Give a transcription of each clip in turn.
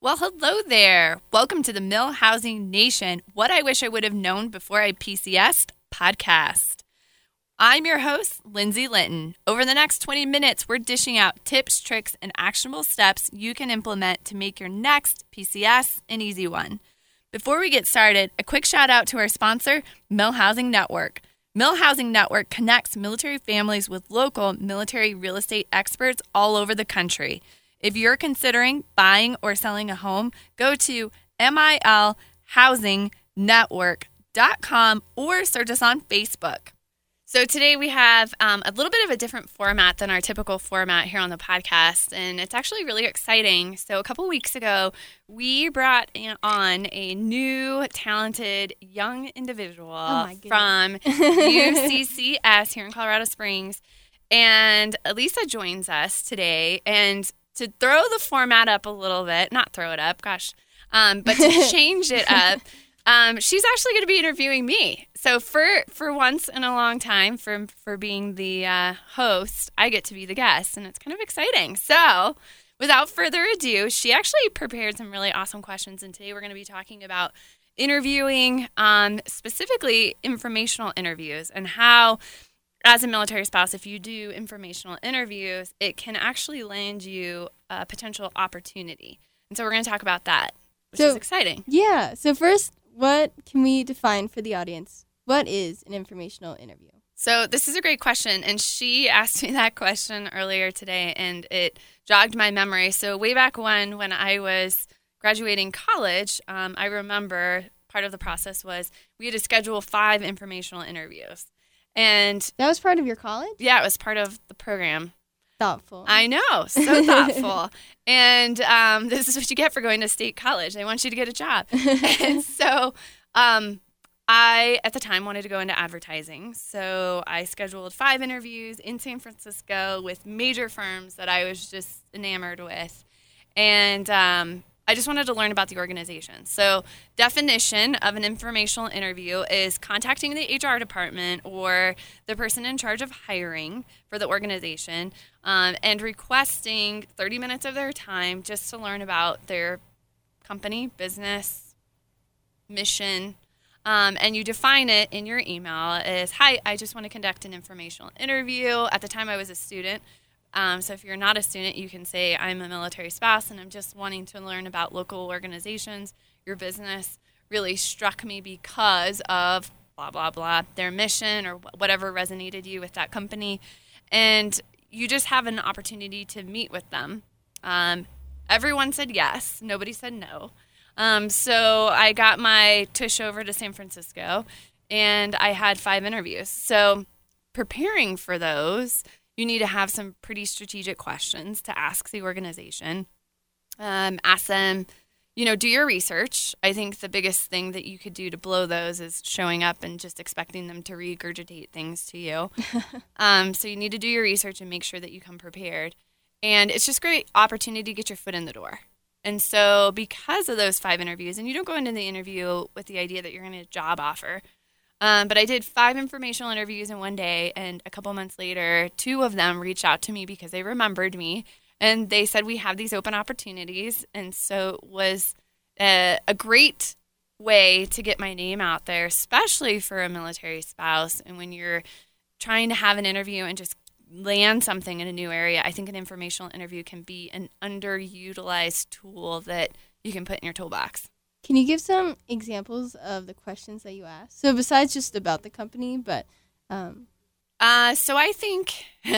Well, hello there. Welcome to the Mill Housing Nation, What I Wish I Would Have Known Before I PCS'd podcast. I'm your host, Lindsay Linton. Over the next 20 minutes, we're dishing out tips, tricks, and actionable steps you can implement to make your next PCS an easy one. Before we get started, a quick shout out to our sponsor, Mill Housing Network. Mill Housing Network connects military families with local military real estate experts all over the country. If you're considering buying or selling a home, go to milhousingnetwork.com or search us on Facebook. So today we have a little bit of a different format than our typical format here on the podcast, and it's actually really exciting. So a couple weeks ago, we brought on a new, talented, young individual from UCCS here in Colorado Springs, and Elisa joins us today. And to throw the format up a little bit, not throw it up, but to change it up, she's actually going to be interviewing me. So for once in a long time, for being the host, I get to be the guest, and it's kind of exciting. So without further ado, she actually prepared some really awesome questions, and today we're going to be talking about interviewing, specifically informational interviews, and how, as a military spouse, if you do informational interviews, it can actually land you a potential opportunity. And so we're going to talk about that, which is exciting. Yeah. So first, what can we define for the audience? What is an informational interview? So this is a great question, and she asked me that question earlier today, and it jogged my memory. So way back when I was graduating college, I remember part of the process was we had to schedule 5 informational interviews. And that was part of your college? Yeah, it was part of the program. Thoughtful. I know, so thoughtful. And this is what you get for going to state college. They want you to get a job. And so I, at the time, wanted to go into advertising. So I scheduled 5 interviews in San Francisco with major firms that I was just enamored with. And I just wanted to learn about the organization. So definition of an informational interview is contacting the HR department or the person in charge of hiring for the organization and requesting 30 minutes of their time just to learn about their company, business, mission. And you define it in your email as, hi, I just want to conduct an informational interview. At the time I was a student. So if you're not a student, you can say, I'm a military spouse and I'm just wanting to learn about local organizations. Your business really struck me because of blah, blah, blah, their mission or whatever resonated you with that company. And you just have an opportunity to meet with them. Everyone said yes. Nobody said no. So I got my tush over to San Francisco and I had 5 interviews. So preparing for those, you need to have some pretty strategic questions to ask the organization. Ask them, do your research. I think the biggest thing that you could do to blow those is showing up and just expecting them to regurgitate things to you. So you need to do your research and make sure that you come prepared. And it's just a great opportunity to get your foot in the door. And so because of those 5 interviews, and you don't go into the interview with the idea that you're going to get a job offer, but I did 5 informational interviews in one day, and a couple months later, 2 of them reached out to me because they remembered me, and they said, we have these open opportunities. And so it was a great way to get my name out there, especially for a military spouse. And when you're trying to have an interview and just land something in a new area, I think an informational interview can be an underutilized tool that you can put in your toolbox. Can you give some examples of the questions that you asked? So besides just about the company, but so I think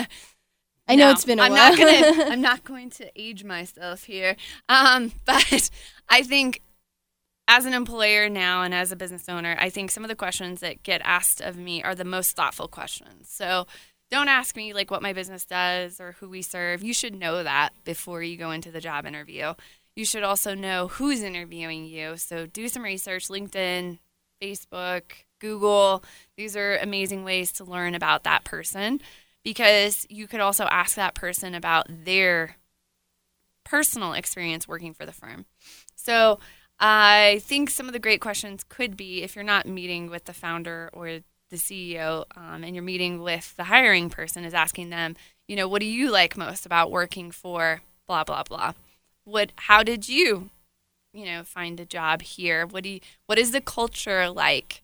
I know it's been a while. I'm not going to age myself here. But I think as an employer now and as a business owner, I think some of the questions that get asked of me are the most thoughtful questions. So don't ask me like what my business does or who we serve. You should know that before you go into the job interview. You should also know who's interviewing you. So do some research, LinkedIn, Facebook, Google. These are amazing ways to learn about that person, because you could also ask that person about their personal experience working for the firm. So I think some of the great questions could be, if you're not meeting with the founder or the CEO and you're meeting with the hiring person, is asking them, what do you like most about working for blah, blah, blah? How did you find a job here? What is the culture like?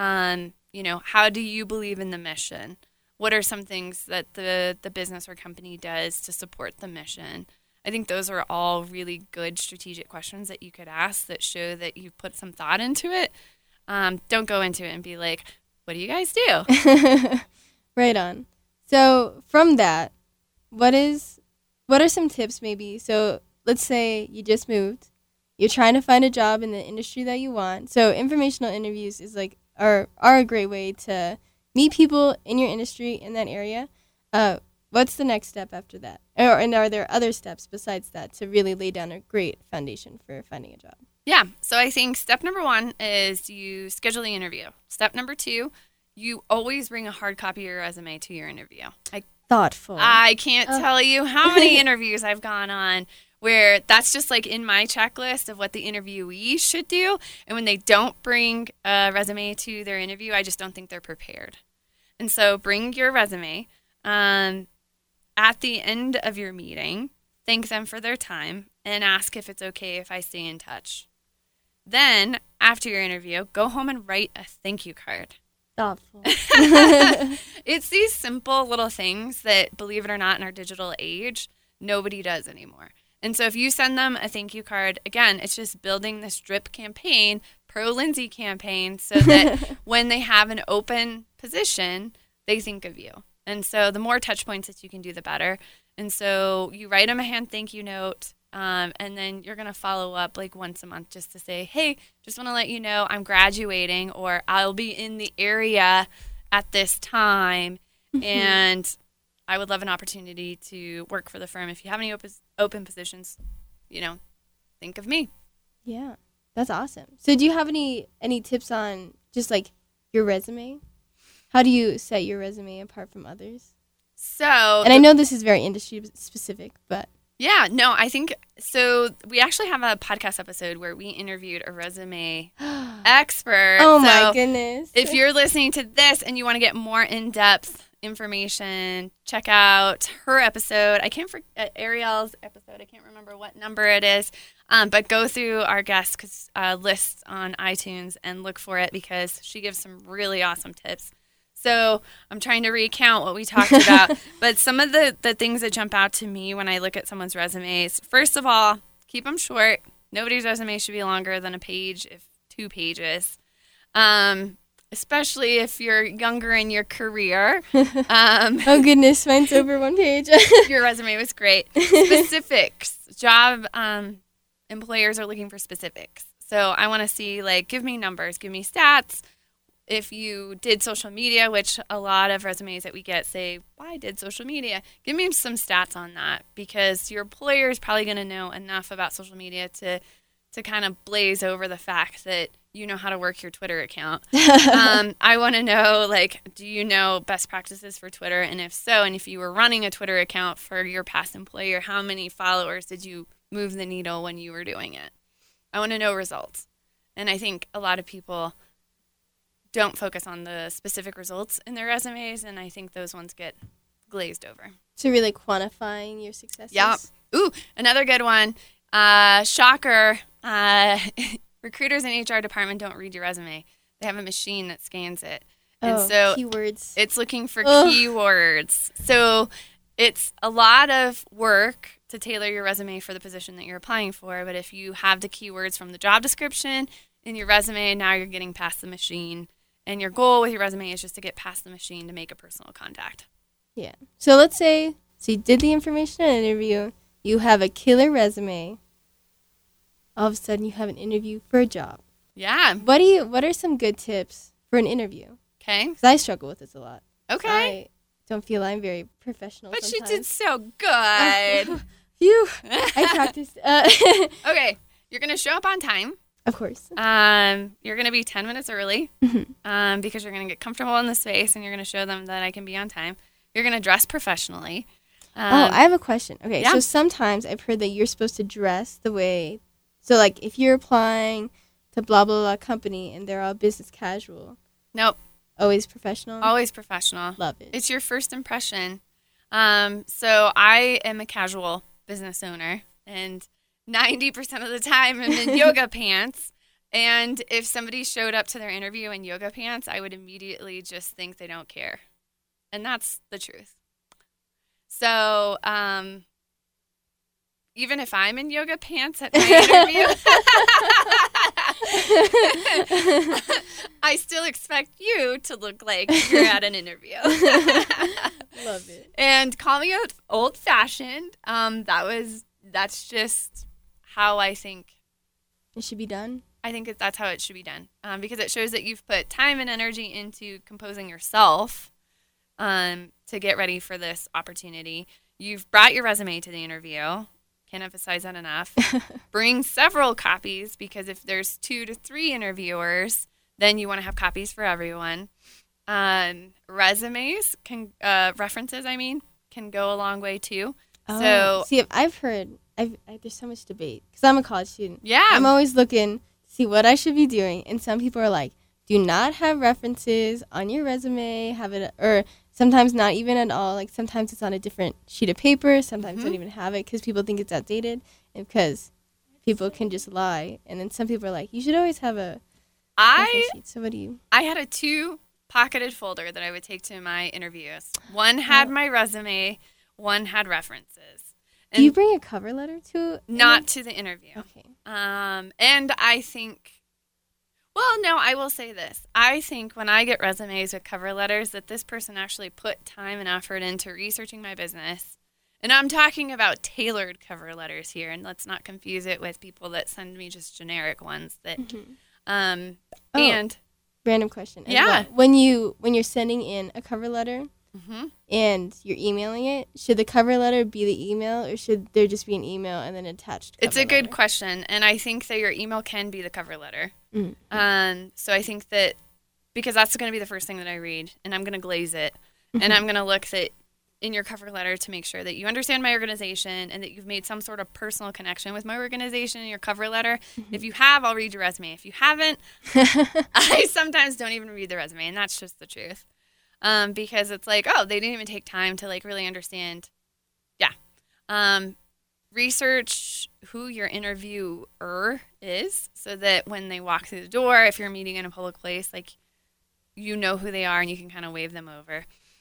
How do you believe in the mission? What are some things that the business or company does to support the mission? I think those are all really good strategic questions that you could ask that show that you've put some thought into it. Don't go into it and be like, what do you guys do? Right on. So from that, what are some tips maybe? So let's say you just moved. You're trying to find a job in the industry that you want. So informational interviews is are a great way to meet people in your industry in that area. What's the next step after that? And are there other steps besides that to really lay down a great foundation for finding a job? Yeah. So I think step number 1 is you schedule the interview. Step number 2, you always bring a hard copy of your resume to your interview. Thoughtful. I can't tell you how many interviews I've gone on where that's just like in my checklist of what the interviewee should do. And when they don't bring a resume to their interview, I just don't think they're prepared. And so bring your resume. At the end of your meeting, thank them for their time and ask if it's okay if I stay in touch. Then, after your interview, go home and write a thank you card. Thoughtful. It's these simple little things that, believe it or not, in our digital age, nobody does anymore. And so if you send them a thank you card, again, it's just building this drip campaign, pro-Lindsay campaign, so that when they have an open position, they think of you. And so the more touch points that you can do, the better. And so you write them a hand thank you note, and then you're going to follow up like once a month just to say, hey, just want to let you know I'm graduating, or I'll be in the area at this time, and I would love an opportunity to work for the firm. If you have any open positions, think of me. Yeah, that's awesome. So do you have any tips on just like your resume? How do you set your resume apart from others? And I know this is very industry specific, but yeah, no, I think so. We actually have a podcast episode where we interviewed a resume expert. Oh my goodness. If you're listening to this and you want to get more in-depth information, check out her episode. Ariel's episode. I can't remember what number it is, but go through our guest list on iTunes and look for it because she gives some really awesome tips. So I'm trying to recount what we talked about, but some of the things that jump out to me when I look at someone's resumes, first of all, keep them short. Nobody's resume should be longer than a page, if 2 pages, especially if you're younger in your career. Oh, goodness, mine's over 1 page. Your resume was great. Specifics. Job employers are looking for specifics. So I want to see, give me numbers, give me stats. If you did social media, which a lot of resumes that we get say, well, I did social media, give me some stats on that because your employer is probably going to know enough about social media to kind of blaze over the fact that you know how to work your Twitter account. I want to know, do you know best practices for Twitter? And if so, and if you were running a Twitter account for your past employer, how many followers did you move the needle when you were doing it? I want to know results. And I think a lot of people don't focus on the specific results in their resumes, and I think those ones get glazed over. So really quantifying your successes? Yeah. Ooh, another good one. Shocker. Recruiters in HR department don't read your resume. They have a machine that scans it. And so keywords. It's looking for keywords. So it's a lot of work to tailor your resume for the position that you're applying for, but if you have the keywords from the job description in your resume, now you're getting past the machine. And your goal with your resume is just to get past the machine to make a personal contact. Yeah. So let's say, you did the informational interview, you have a killer resume, all of a sudden you have an interview for a job. Yeah. What are some good tips for an interview? Okay. Because I struggle with this a lot. Okay. I don't feel I'm very professional But sometimes. she did so good. Phew. I practiced. Okay. You're going to show up on time. Of course. You're going to be 10 minutes early because you're going to get comfortable in the space and you're going to show them that I can be on time. You're going to dress professionally. I have a question. Okay, yeah. So sometimes I've heard that you're supposed to dress the way, so if you're applying to blah, blah, blah company and they're all business casual. Nope. Always professional? Always professional. Love it. It's your first impression. So I am a casual business owner, and 90% of the time I'm in yoga pants. And if somebody showed up to their interview in yoga pants, I would immediately just think they don't care. And that's the truth. So, even if I'm in yoga pants at my interview, I still expect you to look like you're at an interview. Love it. And call me old-fashioned. That's just how I think it should be done. I think that's how it should be done, because it shows that you've put time and energy into composing yourself to get ready for this opportunity. You've brought your resume to the interview. Can't emphasize that enough. Bring several copies, because if there's 2 to 3 interviewers, then you want to have copies for everyone. References, can go a long way too. Oh, So see, I've heard, there's so much debate because I'm a college student. yeah, I'm always looking to see what I should be doing, and some people are like, do not have references on your resume, have it, or sometimes not even at all. Like sometimes it's on a different sheet of paper. Sometimes don't even have it because people think it's outdated, and because people can just lie. And then some people are like, you should always have a reference sheet. So what do you? I had a 2-pocketed folder that I would take to my interviews. One had my resume, one had references. Do you bring a cover letter to? Not to the interview. Okay. And I think, well, no, I will say this. I think when I get resumes with cover letters that this person actually put time and effort into researching my business. And I'm talking about tailored cover letters here, and let's not confuse it with people that send me just generic ones that and random question. Yeah. Well. When you're sending in a cover letter and you're emailing it, should the cover letter be the email, or should there just be an email and then attached cover It's a good letter? question, and I think that your email can be the cover letter. So I think that, because that's going to be the first thing that I read, and I'm going to glaze it, and I'm going to look that in your cover letter to make sure that you understand my organization and that you've made some sort of personal connection with my organization in your cover letter. If you have, I'll read your resume. If you haven't, I sometimes don't even read the resume, and that's just the truth. Because it's like, oh, they didn't even take time to like really understand. Yeah. Research who your interviewer is, so that when they walk through the door, if you're meeting in a public place, like, you know who they are and you can kind of wave them over.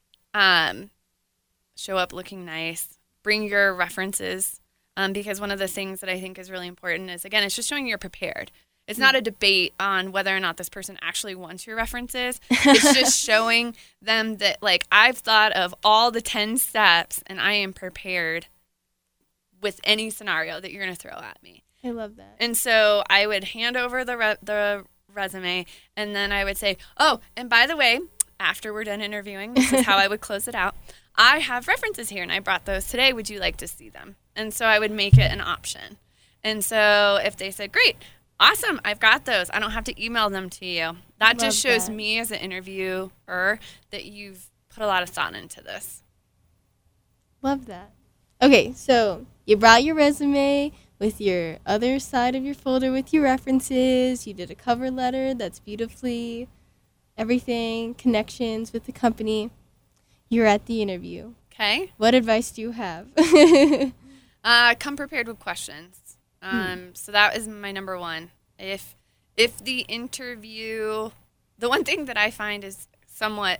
Show up looking nice. Bring your references, because one of the things that I think is really important is, again, it's just showing you're prepared. It's not a debate on whether or not this person actually wants your references. It's just showing them that, like, I've thought of all the 10 steps and I am prepared with any scenario that you're going to throw at me. I love that. And so I would hand over the resume, and then I would say, oh, and by the way, after we're done interviewing, this is how I would close it out. I have references here, and I brought those today. Would you like to see them? And so I would make it an option. And so if they said, great, awesome, I've got those, I don't have to email them to you. That just shows me as an interviewer that you've put a lot of thought into this. Love that. Okay, so you brought your resume with your other side of your folder with your references. You did a cover letter that's beautifully everything, connections with the company. You're at the interview. Okay. What advice do you have? Come prepared with questions. So that is my number one. If the interview, the one thing that I find is somewhat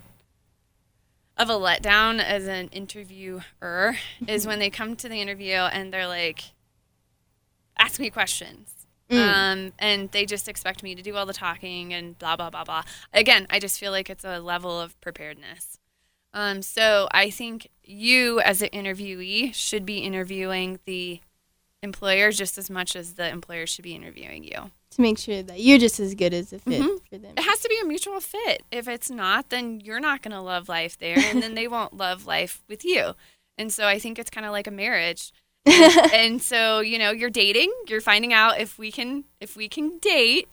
of a letdown as an interviewer is when they come to the interview and they're like, ask me questions. And they just expect me to do all the talking and blah, blah, blah, blah. Again, I just feel like it's a level of preparedness. So I think you as an interviewee should be interviewing the employer just as much as the employer should be interviewing you. To make sure that you're just as good as a fit for them. It has to be a mutual fit. If it's not, then you're not going to love life there, and then they won't love life with you. And so I think it's kind of like a marriage. And so, you know, you're dating, you're finding out if we can date.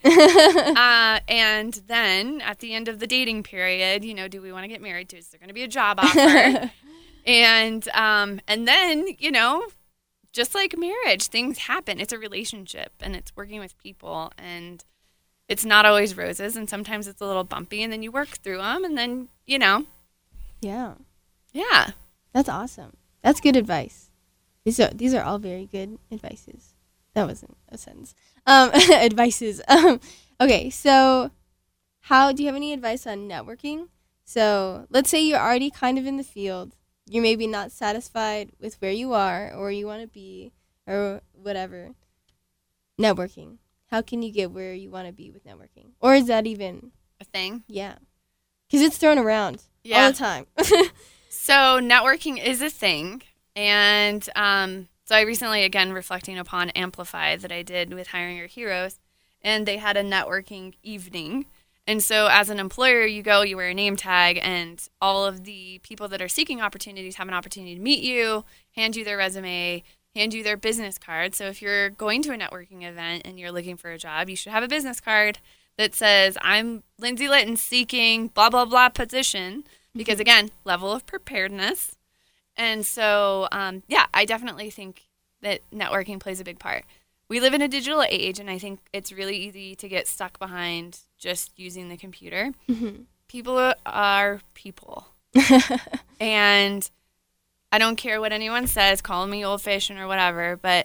And then at the end of the dating period, you know, do we want to get married? Is there going to be a job offer? And then, you know, just like marriage, things happen. It's a relationship, and it's working with people, and it's not always roses, and sometimes it's a little bumpy, and then you work through them, and then, you know. Yeah. That's awesome. That's good advice. These are all very good advices. That wasn't a sentence. Advices. Okay, so do you have any advice on networking? So let's say you're already kind of in the field. You're maybe not satisfied with where you are or you want to be or whatever. Networking. How can you get where you want to be with networking? Or is that even A thing? Yeah. Because it's thrown around all the time. So networking is a thing. And so I recently, again, reflecting upon Amplify that I did with Hiring Your Heroes, and they had a networking evening. And so as an employer, you go, you wear a name tag, and all of the people that are seeking opportunities have an opportunity to meet you, hand you their resume, hand you their business card. So if you're going to a networking event and you're looking for a job, you should have a business card that says, I'm Lindsay Litton seeking blah, blah, blah position. Because again, level of preparedness. And so, I definitely think that networking plays a big part. We live in a digital age, and I think it's really easy to get stuck behind just using the computer. Mm-hmm. People are people. And I don't care what anyone says, call me old-fashioned or whatever, but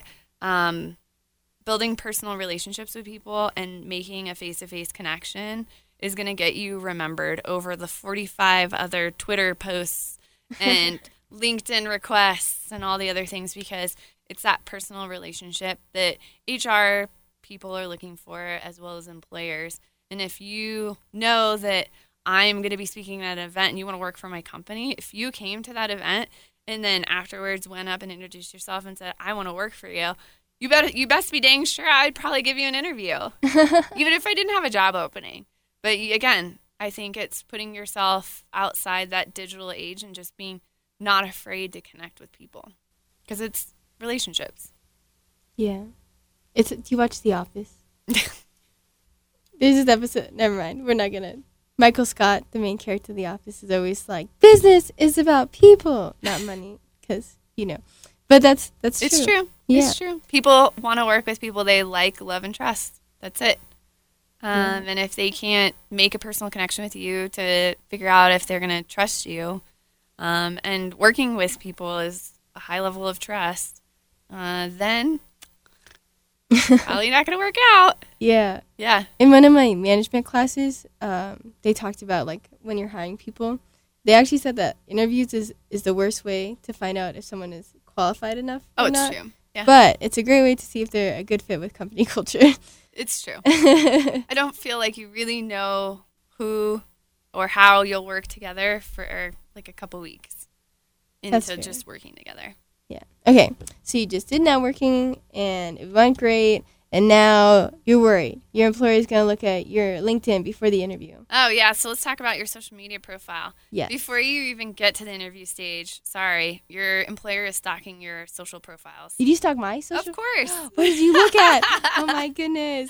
building personal relationships with people and making a face-to-face connection is going to get you remembered over the 45 other Twitter posts and LinkedIn requests and all the other things, because it's that personal relationship that HR people are looking for as well as employers. And if you know that I'm going to be speaking at an event and you want to work for my company, if you came to that event and then afterwards went up and introduced yourself and said, I want to work for you, you best be dang sure I'd probably give you an interview, even if I didn't have a job opening. But again, I think it's putting yourself outside that digital age and just being not afraid to connect with people, because it's relationships. Yeah. Do you watch The Office? There's this episode. Never mind. We're not going to. Michael Scott, the main character of The Office, is always like, business is about people, not money. Because, But that's true. It's true. Yeah. It's true. People want to work with people they like, love, and trust. That's it. And if they can't make a personal connection with you to figure out if they're going to trust you, and working with people is a high level of trust, then probably not going to work out. Yeah. Yeah. In one of my management classes, they talked about, like, when you're hiring people, they actually said that interviews is the worst way to find out if someone is qualified enough or it's not. true. Yeah. But it's a great way to see if they're a good fit with company culture. It's true. I don't feel like you really know who or how you'll work together for like a couple weeks into just working together. Yeah. Okay. So you just did networking and it went great, and now you're worried. Your employer is going to look at your LinkedIn before the interview. Oh, yeah. So let's talk about your social media profile. Yes. Before you even get to the interview stage, your employer is stalking your social profiles. Did you stalk my social? Of course. What did you look at? Oh, my goodness.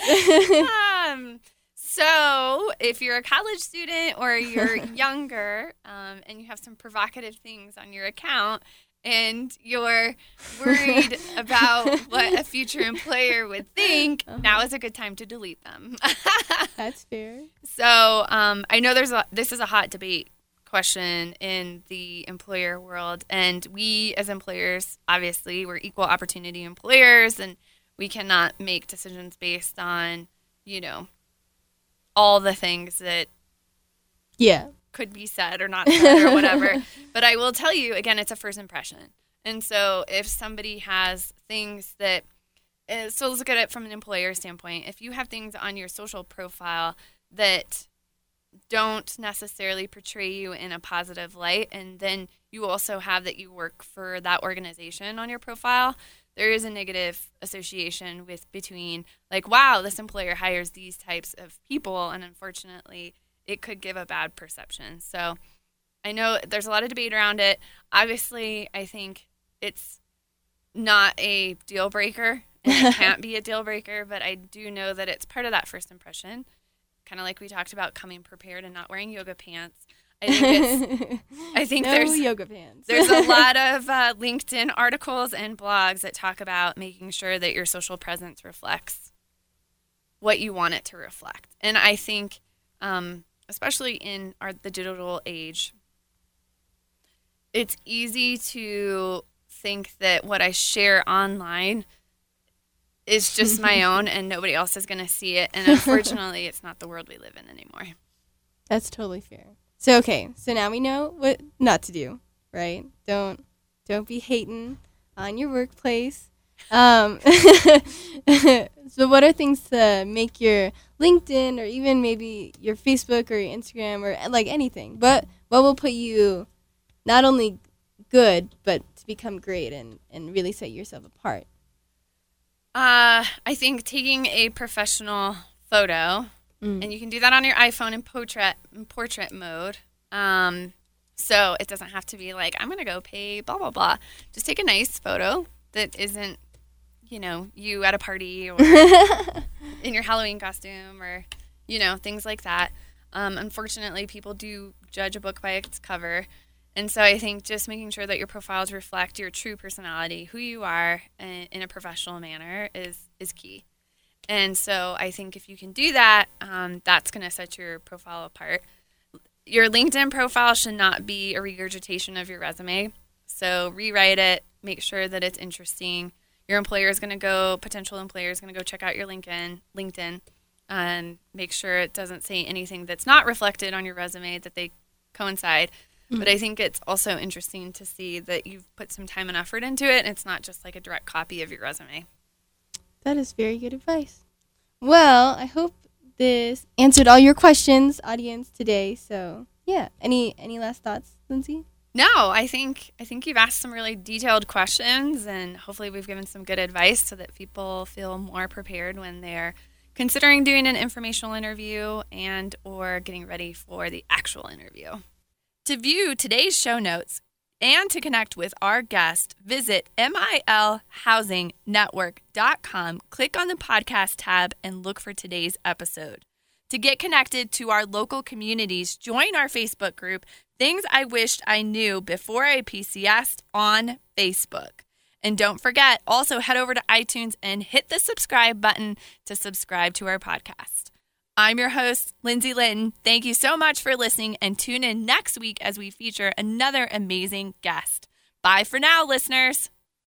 So if you're a college student or you're younger and you have some provocative things on your account, and you're worried about what a future employer would think, now is a good time to delete them. That's fair. So I know this is a hot debate question in the employer world, and we as employers, obviously, we're equal opportunity employers, and we cannot make decisions based on, all the things that could be said or not said or whatever. But I will tell you, again, it's a first impression. And so if somebody has things so let's look at it from an employer standpoint. If you have things on your social profile that don't necessarily portray you in a positive light, and then you also have that you work for that organization on your profile, there is a negative association between like, wow, this employer hires these types of people, and unfortunately it could give a bad perception. So I know there's a lot of debate around it. Obviously, I think it's not a deal breaker, and it can't be a deal breaker, but I do know that it's part of that first impression. Kind of like we talked about coming prepared and not wearing yoga pants. I think there's yoga pants. There's a lot of LinkedIn articles and blogs that talk about making sure that your social presence reflects what you want it to reflect. And I think, especially in the digital age, it's easy to think that what I share online is just my own and nobody else is going to see it. And unfortunately, it's not the world we live in anymore. That's totally fair. So, okay. So now we know what not to do, right? Don't be hating on your workplace. So what are things to make your LinkedIn or even maybe your Facebook or your Instagram or like anything? What will put you not only good, but to become great and really set yourself apart? I think taking a professional photo, and you can do that on your iPhone in portrait mode. So it doesn't have to be like, I'm going to go pay blah, blah, blah. Just take a nice photo that isn't, you at a party or in your Halloween costume or, things like that. Unfortunately, people do judge a book by its cover. And so I think just making sure that your profiles reflect your true personality, who you are in a professional manner is key. And so I think if you can do that, that's going to set your profile apart. Your LinkedIn profile should not be a regurgitation of your resume. So rewrite it, make sure that it's interesting. Your potential employer is going to go check out your LinkedIn, and make sure it doesn't say anything that's not reflected on your resume, that they coincide. But I think it's also interesting to see that you've put some time and effort into it, and it's not just like a direct copy of your resume. That is very good advice. Well, I hope this answered all your questions, audience, today. So, yeah. Any last thoughts, Lindsay? No, I think you've asked some really detailed questions, and hopefully we've given some good advice so that people feel more prepared when they're considering doing an informational interview and or getting ready for the actual interview. To view today's show notes and to connect with our guest, visit milhousingnetwork.com, click on the podcast tab, and look for today's episode. To get connected to our local communities, join our Facebook group, Things I Wished I Knew Before I PCS'd on Facebook. And don't forget, also head over to iTunes and hit the subscribe button to subscribe to our podcast. I'm your host, Lindsay Linton. Thank you so much for listening, and tune in next week as we feature another amazing guest. Bye for now, listeners.